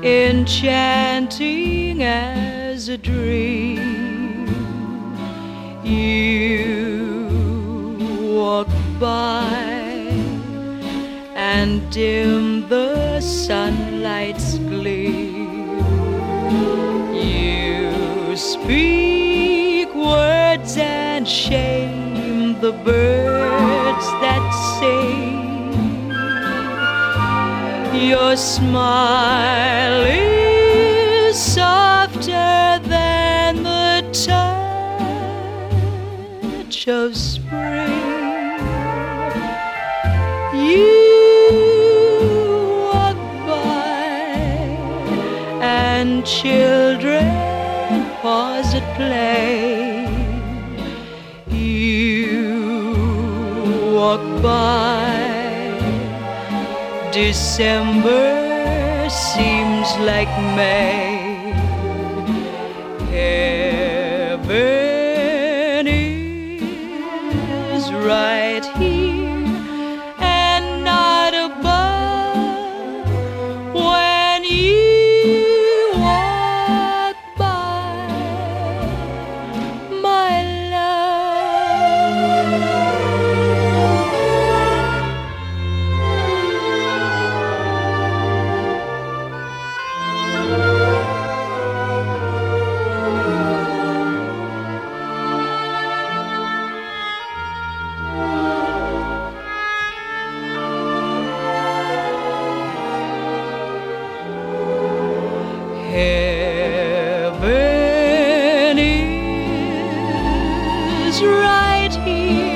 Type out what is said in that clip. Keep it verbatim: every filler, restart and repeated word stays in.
enchanting as a dream. You walk by and dim the sunlight's gleam. You speak words and shame the birds that sing. Your smile is softer than the touch of spring. You walk by and children pause at play. You walk by, December seems like May. Heaven is right here and not above when you walk by, my Heaven is right here